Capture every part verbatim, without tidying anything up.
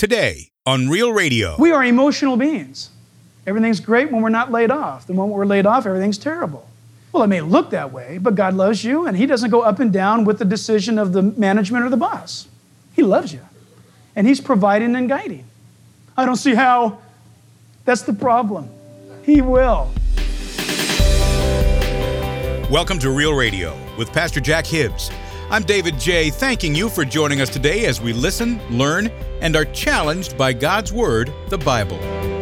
today on Real Radio. We are emotional beings. Everything's great when we're not laid off. The moment we're laid off, everything's terrible. Well, it may look that way, but God loves you, and He doesn't go up and down with the decision of the management or the boss. He loves you, and He's providing and guiding. I don't see how. That's the problem. He will. Welcome to Real Radio with Pastor Jack Hibbs. I'm David J., thanking you for joining us today as we listen, learn, and are challenged by God's Word, the Bible.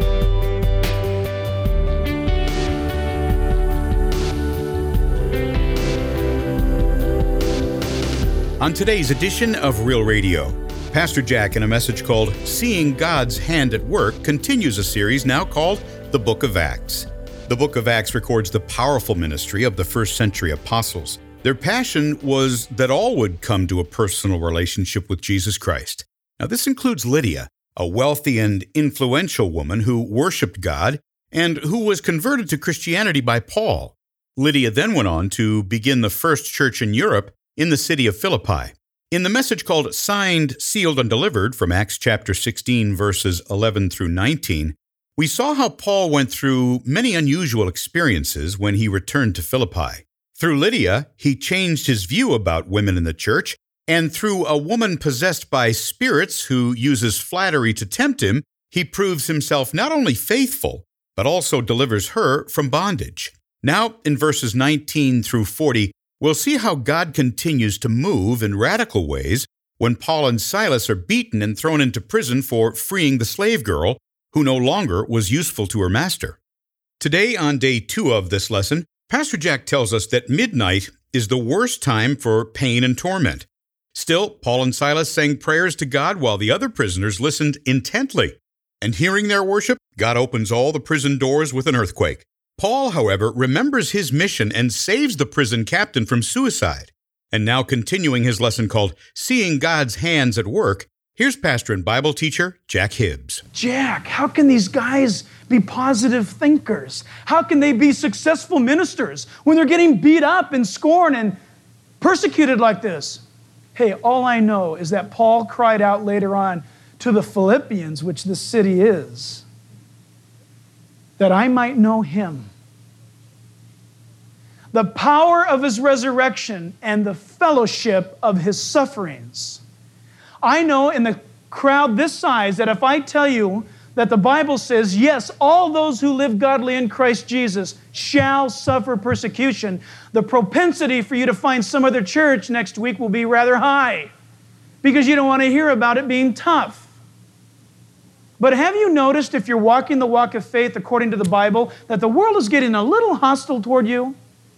On today's edition of Real Radio, Pastor Jack, in a message called Seeing God's Hand at Work, continues a series now called The Book of Acts. The Book of Acts records the powerful ministry of the first century apostles. Their passion was that all would come to a personal relationship with Jesus Christ. Now, this includes Lydia, a wealthy and influential woman who worshiped God and who was converted to Christianity by Paul. Lydia then went on to begin the first church in Europe in the city of Philippi. In the message called Signed, Sealed, and Delivered from Acts chapter sixteen, verses eleven through nineteen, we saw how Paul went through many unusual experiences when he returned to Philippi. Through Lydia, he changed his view about women in the church, and through a woman possessed by spirits who uses flattery to tempt him, he proves himself not only faithful, but also delivers her from bondage. Now, in verses nineteen through forty, we'll see how God continues to move in radical ways when Paul and Silas are beaten and thrown into prison for freeing the slave girl, who no longer was useful to her master. Today, on day two of this lesson, Pastor Jack tells us that midnight is the worst time for pain and torment. Still, Paul and Silas sang prayers to God while the other prisoners listened intently. And hearing their worship, God opens all the prison doors with an earthquake. Paul, however, remembers his mission and saves the prison captain from suicide. And now, continuing his lesson called Seeing God's Hands at Work, here's pastor and Bible teacher Jack Hibbs. Jack, how can these guys be positive thinkers? How can they be successful ministers when they're getting beat up and scorned and persecuted like this? Hey, all I know is that Paul cried out later on to the Philippians, which the city is, that I might know Him, the power of His resurrection and the fellowship of His sufferings. I know in the crowd this size that if I tell you that the Bible says, yes, all those who live godly in Christ Jesus shall suffer persecution, the propensity for you to find some other church next week will be rather high because you don't want to hear about it being tough. But have you noticed, if you're walking the walk of faith according to the Bible, that the world is getting a little hostile toward you?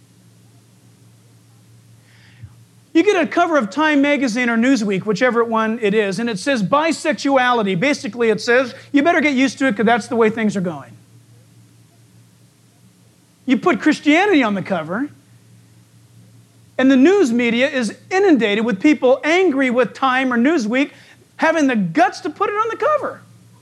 You get a cover of Time magazine or Newsweek, whichever one it is, and it says bisexuality. Basically, it says, you better get used to it because that's the way things are going. You put Christianity on the cover, and the news media is inundated with people angry with Time or Newsweek having the guts to put it on the cover.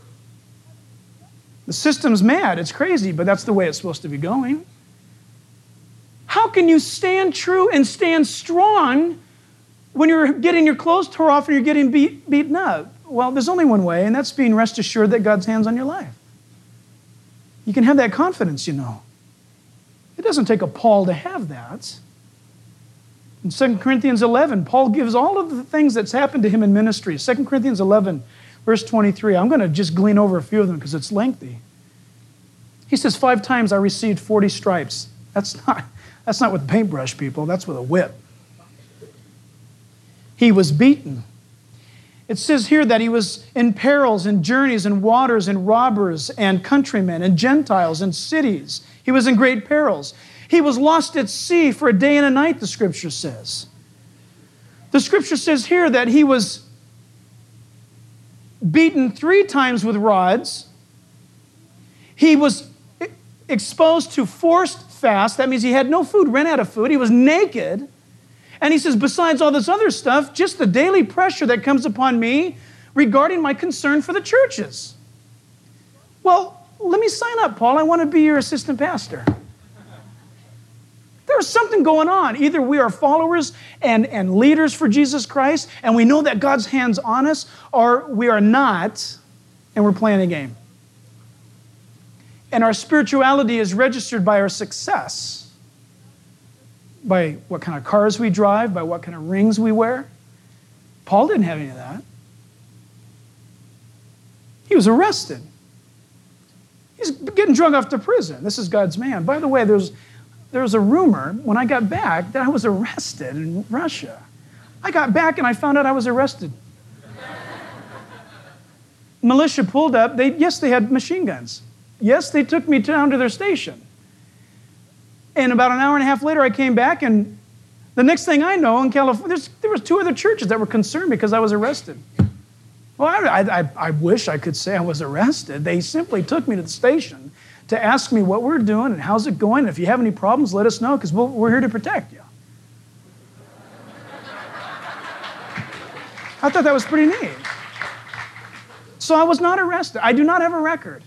The system's mad. It's crazy, but that's the way it's supposed to be going. How can you stand true and stand strong when you're getting your clothes tore off and you're getting beat, beaten up? Well, there's only one way, and that's being rest assured that God's hand's on your life. You can have that confidence, you know. It doesn't take a Paul to have that. In Second Corinthians eleven, Paul gives all of the things that's happened to him in ministry. Second Corinthians eleven, verse twenty-three. I'm going to just glean over a few of them because it's lengthy. He says, five times I received forty stripes. That's not... That's not with a paintbrush, people. That's with a whip. He was beaten. It says here that he was in perils and journeys and waters and robbers and countrymen and Gentiles and cities. He was in great perils. He was lost at sea for a day and a night, the Scripture says. The Scripture says here that he was beaten three times with rods. He was exposed to forced fast. That means he had no food, ran out of food. He was naked. And he says, besides all this other stuff, just the daily pressure that comes upon me regarding my concern for the churches. Well, let me sign up, Paul. I want to be your assistant pastor. There's something going on. Either we are followers and, and leaders for Jesus Christ, and we know that God's hand's on us, or we are not, and we're playing a game. And our spirituality is registered by our success, by what kind of cars we drive, by what kind of rings we wear. Paul didn't have any of that. He was arrested. He's getting drug off to prison. This is God's man. By the way, there's, there was a rumor when I got back that I was arrested in Russia. I got back and I found out I was arrested. Militia pulled up. They, yes, they had machine guns. Yes, they took me down to their station. And about an hour and a half later, I came back, and the next thing I know, in California, there was two other churches that were concerned because I was arrested. Well, I, I, I wish I could say I was arrested. They simply took me to the station to ask me what we're doing and how's it going. And if you have any problems, let us know, because we'll, we're here to protect you. I thought that was pretty neat. So I was not arrested. I do not have a record,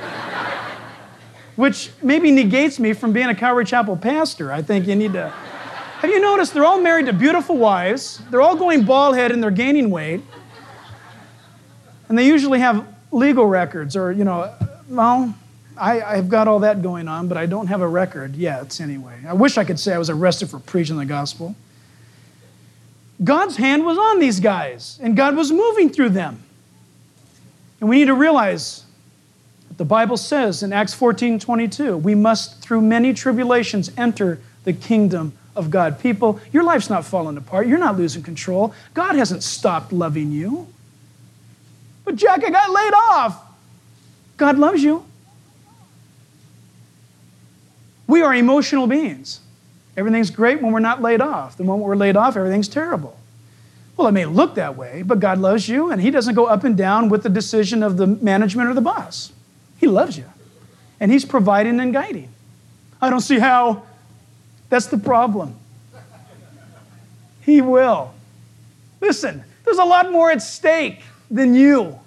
which maybe negates me from being a Calvary Chapel pastor. I think you need to... Have you noticed they're all married to beautiful wives, they're all going bald-headed and they're gaining weight, and they usually have legal records, or, you know, well, I, I've got all that going on, but I don't have a record yet anyway. I wish I could say I was arrested for preaching the gospel. God's hand was on these guys, and God was moving through them. And we need to realize that the Bible says in Acts fourteen twenty-two, we must, through many tribulations, enter the kingdom of God. People, your life's not falling apart. You're not losing control. God hasn't stopped loving you. But Jack, I got laid off. God loves you. We are emotional beings. Everything's great when we're not laid off. The moment we're laid off, everything's terrible. Well, it may look that way, but God loves you, and He doesn't go up and down with the decision of the management or the boss. He loves you, and He's providing and guiding. I don't see how. That's the problem. He will. Listen, there's a lot more at stake than you.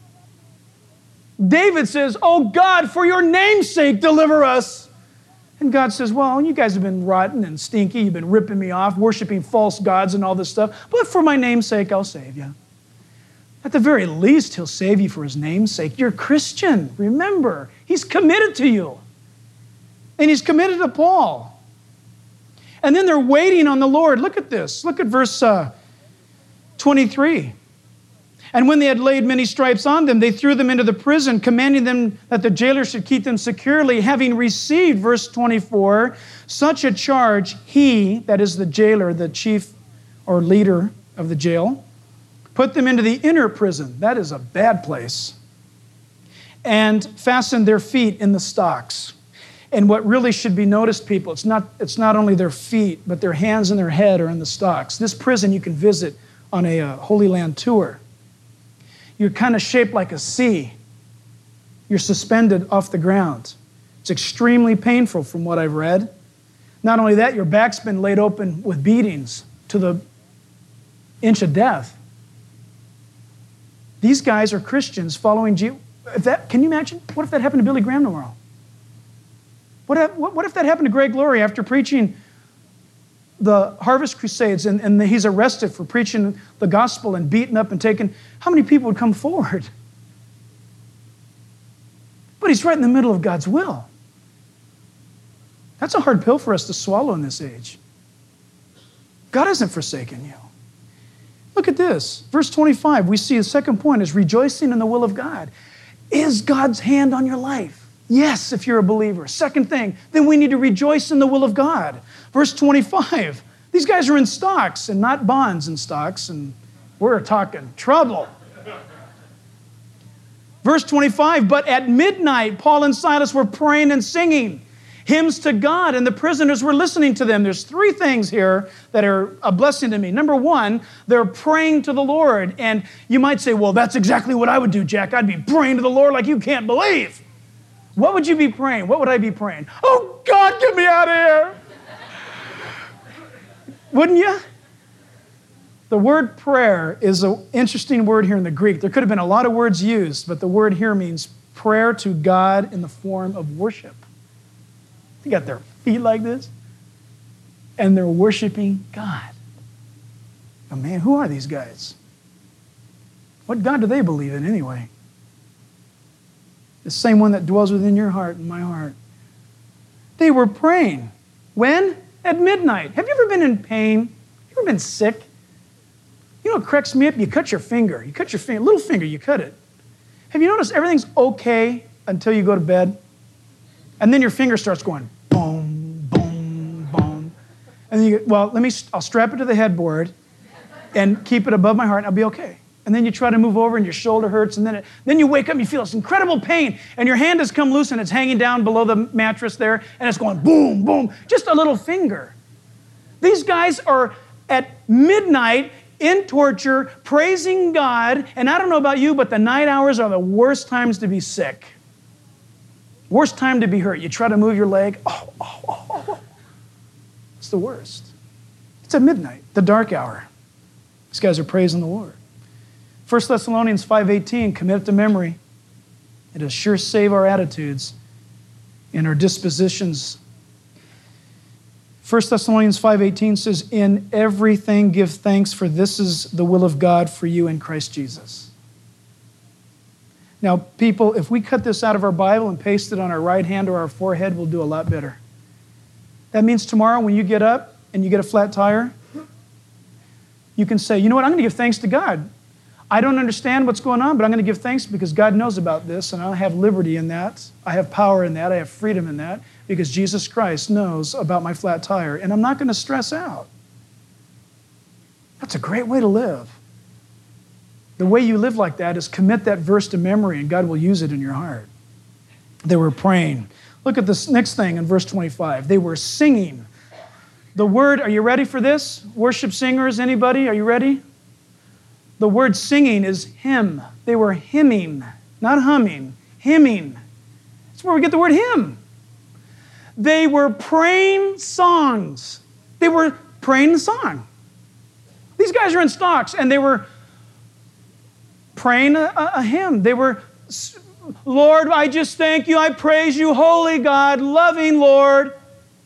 David says, "Oh God, for your name's sake, deliver us." And God says, well, you guys have been rotten and stinky. You've been ripping me off, worshiping false gods and all this stuff. But for my name's sake, I'll save you. At the very least, He'll save you for His name's sake. You're a Christian. Remember, He's committed to you. And He's committed to Paul. And then they're waiting on the Lord. Look at this. Look at verse uh, twenty-three. And when they had laid many stripes on them, they threw them into the prison, commanding them that the jailer should keep them securely, having received, verse twenty-four, such a charge, he, that is the jailer, the chief or leader of the jail, put them into the inner prison. That is a bad place. And fastened their feet in the stocks. And what really should be noticed, people, it's not, it's not only their feet, but their hands and their head are in the stocks. This prison you can visit on a uh, Holy Land tour. You're kind of shaped like a C. You're suspended off the ground. It's extremely painful from what I've read. Not only that, your back's been laid open with beatings to the inch of death. These guys are Christians following Jesus. If that, can you imagine? What if that happened to Billy Graham tomorrow? What if, what if that happened to Greg Laurie after preaching the Harvest Crusades, and, and he's arrested for preaching the gospel and beaten up and taken? How many people would come forward? But he's right in the middle of God's will. That's a hard pill for us to swallow in this age. God hasn't forsaken you. Look at this. Verse twenty-five, we see the second point is rejoicing in the will of God. Is God's hand on your life? Yes, if you're a believer. Second thing, then we need to rejoice in the will of God. Verse twenty-five, these guys are in stocks and not bonds and stocks, and we're talking trouble. Verse twenty-five, but at midnight, Paul and Silas were praying and singing hymns to God, and the prisoners were listening to them. There's three things here that are a blessing to me. Number one, they're praying to the Lord. And you might say, well, that's exactly what I would do, Jack. I'd be praying to the Lord like you can't believe. What would you be praying? What would I be praying? Oh, God, get me out of here. Wouldn't you? The word prayer is an interesting word here in the Greek. There could have been a lot of words used, but the word here means prayer to God in the form of worship. They got their feet like this, and they're worshiping God. Oh, man, who are these guys? What God do they believe in anyway? The same one that dwells within your heart and my heart. They were praying. When? At midnight. Have you ever been in pain? Have you ever been sick? You know what cracks me up? You cut your finger. You cut your finger, little finger, you cut it. Have you noticed everything's okay until you go to bed? And then your finger starts going boom, boom, boom. And then you go, well, let me, I'll strap it to the headboard and keep it above my heart and I'll be okay. And then you try to move over and your shoulder hurts and then it, then you wake up and you feel this incredible pain and your hand has come loose and it's hanging down below the mattress there and it's going boom, boom, just a little finger. These guys are at midnight in torture, praising God, and I don't know about you, but the night hours are the worst times to be sick. Worst time to be hurt. You try to move your leg, oh, oh, oh, oh. It's the worst. It's at midnight, the dark hour. These guys are praising the Lord. First Thessalonians five eighteen, commit it to memory. It'll sure save our attitudes and our dispositions. First Thessalonians five eighteen says, in everything give thanks, for this is the will of God for you in Christ Jesus. Now, people, if we cut this out of our Bible and paste it on our right hand or our forehead, we'll do a lot better. That means tomorrow when you get up and you get a flat tire, you can say, you know what, I'm going to give thanks to God. I don't understand what's going on, but I'm going to give thanks because God knows about this, and I have liberty in that. I have power in that. I have freedom in that because Jesus Christ knows about my flat tire, and I'm not going to stress out. That's a great way to live. The way you live like that is commit that verse to memory, and God will use it in your heart. They were praying. Look at this next thing in verse twenty-five. They were singing. The word, are you ready for this? Worship singers, anybody? Are you ready? The word singing is hymn. They were hymning, not humming, hymning. That's where we get the word hymn. They were praying songs. They were praying the song. These guys are in stocks, and they were praying a, a hymn. They were, Lord, I just thank you. I praise you, holy God, loving Lord.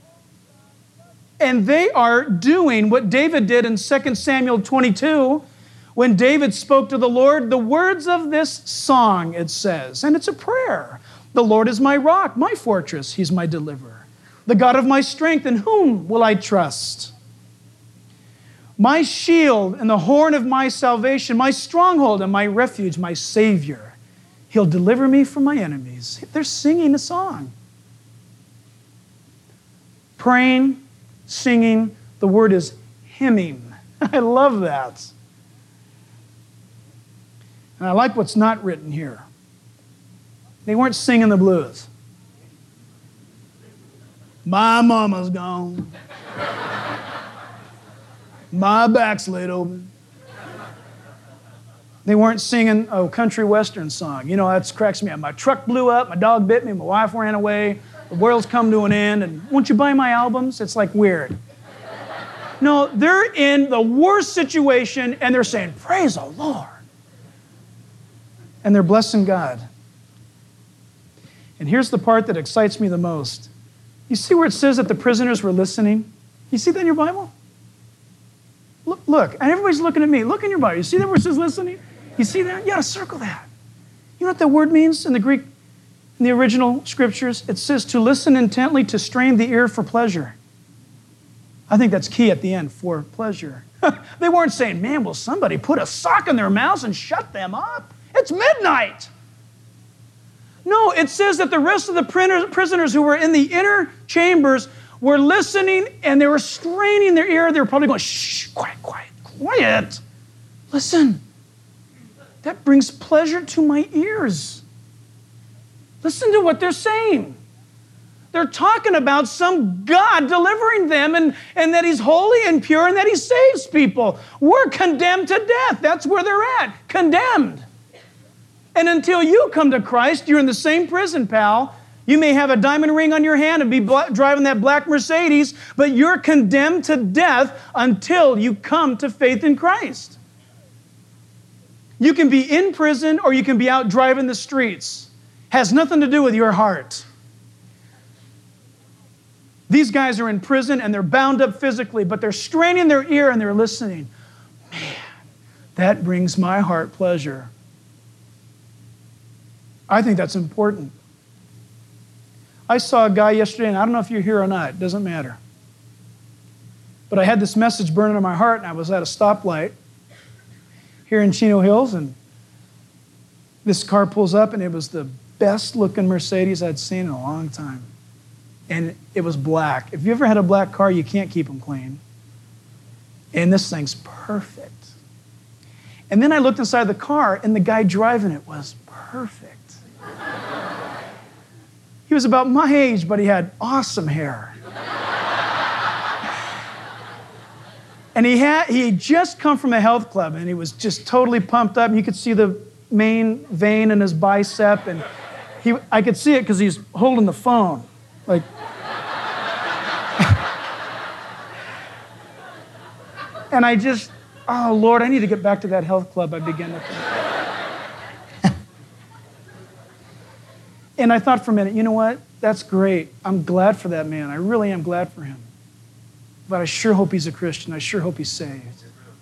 And they are doing what David did in Second Samuel twenty-two. When David spoke to the Lord, the words of this song, it says, and it's a prayer. The Lord is my rock, my fortress. He's my deliverer. The God of my strength, in whom will I trust? My shield and the horn of my salvation, my stronghold and my refuge, my Savior. He'll deliver me from my enemies. They're singing a song. Praying, singing, the word is hymning. I love that. And I like what's not written here. They weren't singing the blues. My mama's gone. My back's laid open. They weren't singing a country western song. You know, that cracks me up. My truck blew up, my dog bit me, my wife ran away, the world's come to an end, and won't you buy my albums? It's like weird. No, they're in the worst situation, and they're saying, praise the Lord. And they're blessing God. And here's the part that excites me the most. You see where it says that the prisoners were listening? You see that in your Bible? Look, look, and everybody's looking at me. Look in your Bible. You see that where it says listening? You see that? You got to circle that. You know what that word means in the Greek, in the original scriptures? It says to listen intently, to strain the ear for pleasure. I think that's key at the end, for pleasure. They weren't saying, man, will somebody put a sock in their mouths and shut them up? It's midnight. No, it says that the rest of the prisoners who were in the inner chambers were listening and they were straining their ear. They were probably going, shh, quiet, quiet, quiet. Listen, that brings pleasure to my ears. Listen to what they're saying. They're talking about some God delivering them and, and that He's holy and pure and that He saves people. We're condemned to death. That's where they're at, condemned. And until you come to Christ, you're in the same prison, pal. You may have a diamond ring on your hand and be bl- driving that black Mercedes, but you're condemned to death until you come to faith in Christ. You can be in prison or you can be out driving the streets. Has nothing to do with your heart. These guys are in prison and they're bound up physically, but they're straining their ear and they're listening. Man, that brings my heart pleasure. I think that's important. I saw a guy yesterday, and I don't know if you're here or not, it doesn't matter. But I had this message burning in my heart, and I was at a stoplight here in Chino Hills, and this car pulls up, and it was the best-looking Mercedes I'd seen in a long time. And it was black. If you ever had a black car, you can't keep them clean. And this thing's perfect. And then I looked inside the car, and the guy driving it was perfect. He was about my age, but he had awesome hair. And he had he had just come from a health club, and he was just totally pumped up. And you could see the main vein in his bicep, and he I could see it because he's holding the phone. Like, and I just, oh, Lord, I need to get back to that health club, I began to think. And I thought for a minute, you know what? That's great. I'm glad for that man. I really am glad for him. But I sure hope he's a Christian. I sure hope he's saved.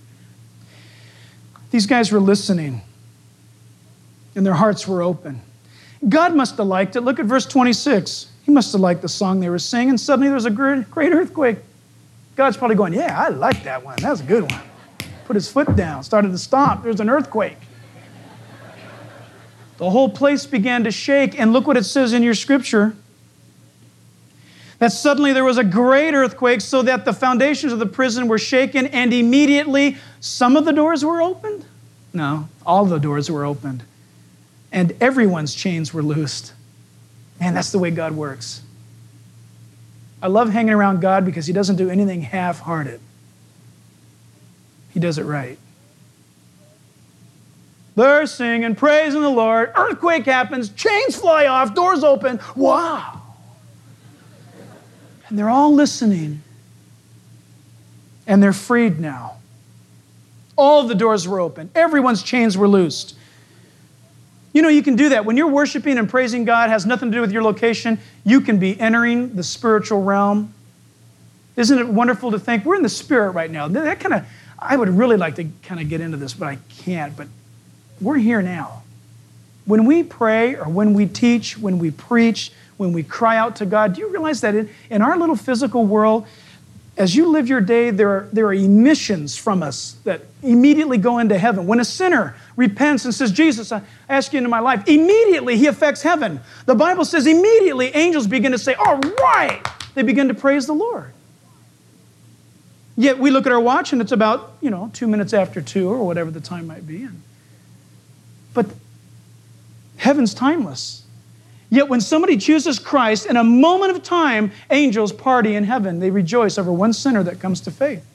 These guys were listening, and their hearts were open. God must have liked it. Look at verse twenty-six. He must have liked the song they were singing. And suddenly there was a great, great earthquake. God's probably going, yeah, I like that one. That was a good one. Put his foot down, started to stomp. There's an earthquake. The whole place began to shake. And look what it says in your scripture. That suddenly there was a great earthquake so that the foundations of the prison were shaken, and immediately some of the doors were opened. No, all the doors were opened. And everyone's chains were loosed. Man, that's the way God works. I love hanging around God because he doesn't do anything half-hearted. He does it right. They're singing, praising the Lord. Earthquake happens, chains fly off, doors open. Wow. And they're all listening. And they're freed now. All the doors were open. Everyone's chains were loosed. You know, you can do that. When you're worshiping and praising God, it has nothing to do with your location. You can be entering the spiritual realm. Isn't it wonderful to think we're in the spirit right now? That kind of, I would really like to kind of get into this, but I can't. But we're here now. When we pray or when we teach, when we preach, when we cry out to God, do you realize that in, in our little physical world, as you live your day, there are, there are emissions from us that immediately go into heaven. When a sinner repents and says, Jesus, I ask you into my life, immediately he affects heaven. The Bible says immediately angels begin to say, all right. They begin to praise the Lord. Yet we look at our watch and it's about, you know, two minutes after two or whatever the time might be. But heaven's timeless. Yet when somebody chooses Christ, in a moment of time, angels party in heaven. They rejoice over one sinner that comes to faith.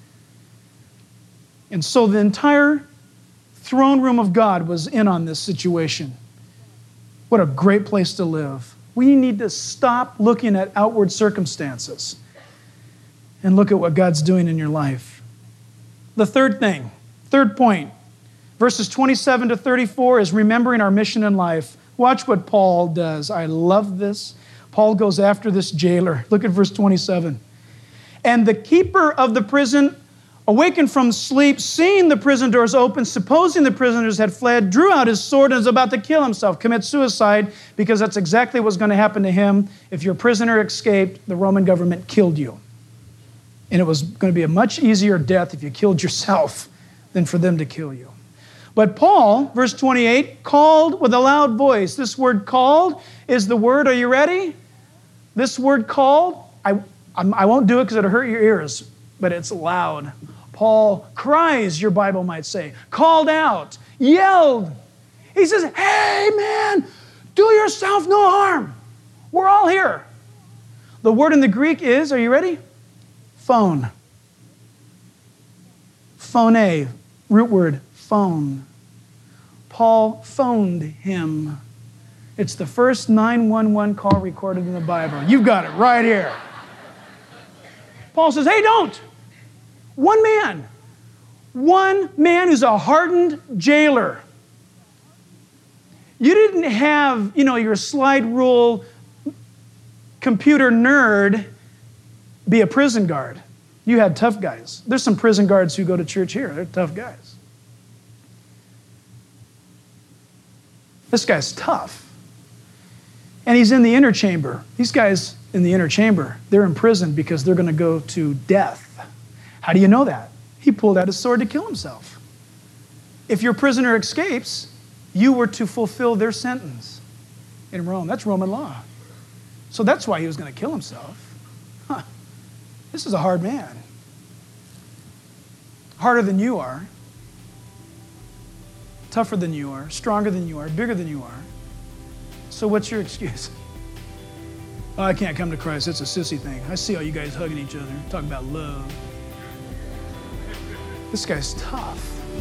And so the entire throne room of God was in on this situation. What a great place to live. We need to stop looking at outward circumstances and look at what God's doing in your life. The third thing, third point, verses twenty-seven to thirty-four is remembering our mission in life. Watch what Paul does. I love this. Paul goes after this jailer. Look at verse twenty-seven. And the keeper of the prison, awakened from sleep, seeing the prison doors open, supposing the prisoners had fled, drew out his sword and was about to kill himself, commit suicide, because that's exactly what's going to happen to him. If your prisoner escaped, the Roman government killed you. And it was going to be a much easier death if you killed yourself than for them to kill you. But Paul, verse twenty-eight, called with a loud voice. This word called is the word, are you ready? This word called, I, I won't do it because it'll hurt your ears, but it's loud. Paul cries, your Bible might say, called out, yelled. He says, hey man, do yourself no harm. We're all here. The word in the Greek is, are you ready? Phone. Phone, root word, phone. Paul phoned him. It's the first nine one one call recorded in the Bible. You've got it right here. Paul says, hey, don't. One man. One man who's a hardened jailer. You didn't have, you know, your slide rule computer nerd be a prison guard. You had tough guys. There's some prison guards who go to church here. They're tough guys. This guy's tough. And he's in the inner chamber. These guys in the inner chamber, they're imprisoned because they're going to go to death. How do you know that? He pulled out his sword to kill himself. If your prisoner escapes, you were to fulfill their sentence in Rome. That's Roman law. So that's why he was going to kill himself. Huh. This is a hard man. Harder than you are. Tougher than you are. Stronger than you are. Bigger than you are. So what's your excuse? Oh, I can't come to Christ. It's a sissy thing. I see all you guys hugging each other, talking about love. This guy's tough.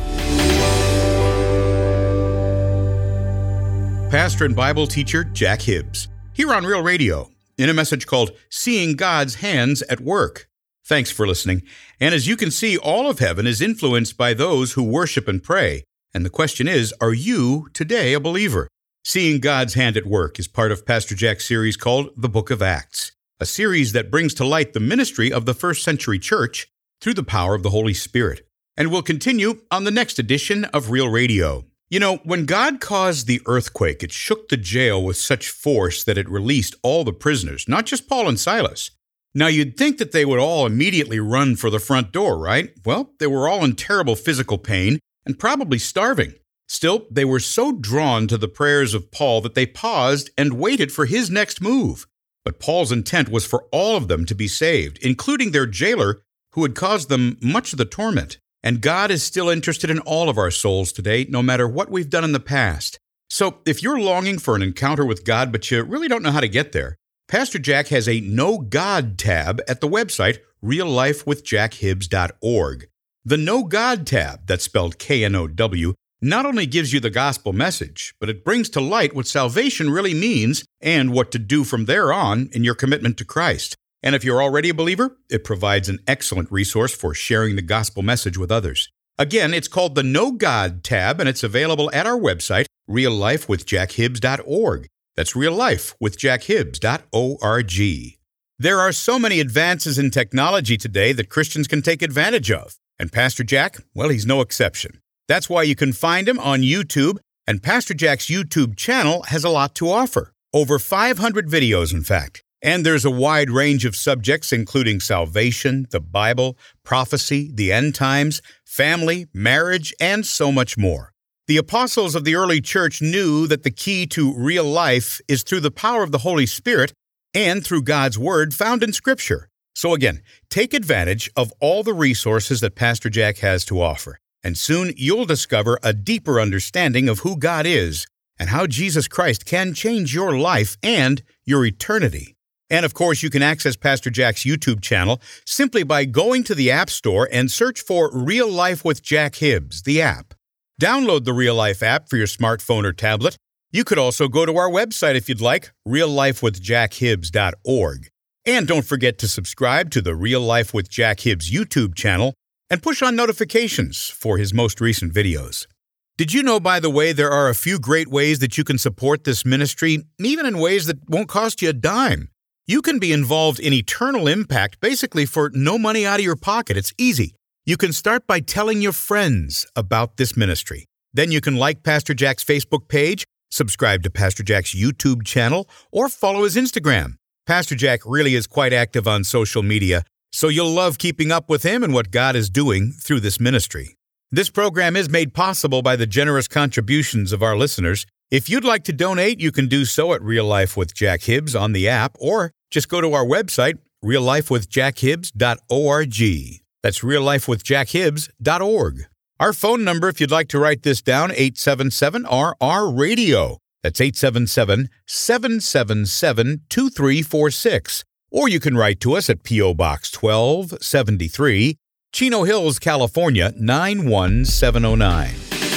Pastor and Bible teacher Jack Hibbs, here on Real Radio, in a message called Seeing God's Hands at Work. Thanks for listening. And as you can see, all of heaven is influenced by those who worship and pray. And the question is, are you today a believer? Seeing God's Hand at Work is part of Pastor Jack's series called The Book of Acts, a series that brings to light the ministry of the first century church through the power of the Holy Spirit. And we'll continue on the next edition of Real Radio. You know, when God caused the earthquake, it shook the jail with such force that it released all the prisoners, not just Paul and Silas. Now, you'd think that they would all immediately run for the front door, right? Well, they were all in terrible physical pain and probably starving. Still, they were so drawn to the prayers of Paul that they paused and waited for his next move. But Paul's intent was for all of them to be saved, including their jailer, who had caused them much of the torment. And God is still interested in all of our souls today, no matter what we've done in the past. So if you're longing for an encounter with God, but you really don't know how to get there, Pastor Jack has a Know God tab at the website real life with jack hibbs dot org. The Know God tab, that's spelled K N O W, not only gives you the gospel message, but it brings to light what salvation really means and what to do from there on in your commitment to Christ. And if you're already a believer, it provides an excellent resource for sharing the gospel message with others. Again, it's called the Know God tab, and it's available at our website, real life with jack hibbs dot org. That's real life with jack hibbs dot org. There are so many advances in technology today that Christians can take advantage of. And Pastor Jack, well, he's no exception. That's why you can find him on YouTube, and Pastor Jack's YouTube channel has a lot to offer. Over five hundred videos, in fact. And there's a wide range of subjects, including salvation, the Bible, prophecy, the end times, family, marriage, and so much more. The apostles of the early church knew that the key to real life is through the power of the Holy Spirit and through God's Word found in Scripture. So again, take advantage of all the resources that Pastor Jack has to offer. And soon you'll discover a deeper understanding of who God is and how Jesus Christ can change your life and your eternity. And of course, you can access Pastor Jack's YouTube channel simply by going to the App Store and search for Real Life with Jack Hibbs, the app. Download the Real Life app for your smartphone or tablet. You could also go to our website if you'd like, real life with jack hibbs dot org. And don't forget to subscribe to the Real Life with Jack Hibbs YouTube channel and push on notifications for his most recent videos. Did you know, by the way, there are a few great ways that you can support this ministry, even in ways that won't cost you a dime? You can be involved in eternal impact, basically for no money out of your pocket. It's easy. You can start by telling your friends about this ministry. Then you can like Pastor Jack's Facebook page, subscribe to Pastor Jack's YouTube channel, or follow his Instagram. Pastor Jack really is quite active on social media, so you'll love keeping up with him and what God is doing through this ministry. This program is made possible by the generous contributions of our listeners. If you'd like to donate, you can do so at Real Life with Jack Hibbs on the app, or just go to our website, real life with jack hibbs dot org. That's real life with jack hibbs dot org. Our phone number, if you'd like to write this down, eight seven seven R R radio. That's eight seven seven, seven seven seven, two three four six. Or you can write to us at P O Box twelve seventy-three, Chino Hills, California, nine one seven oh nine.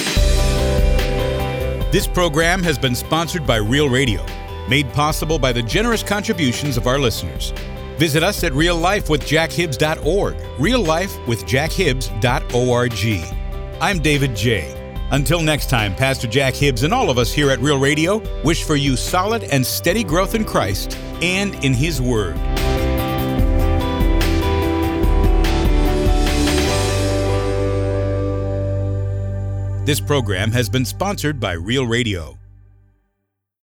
This program has been sponsored by Real Radio, made possible by the generous contributions of our listeners. Visit us at real life with jack hibbs dot org, real life with jack hibbs dot org. I'm David J. Until next time, Pastor Jack Hibbs and all of us here at Real Radio wish for you solid and steady growth in Christ and in His Word. This program has been sponsored by Real Radio.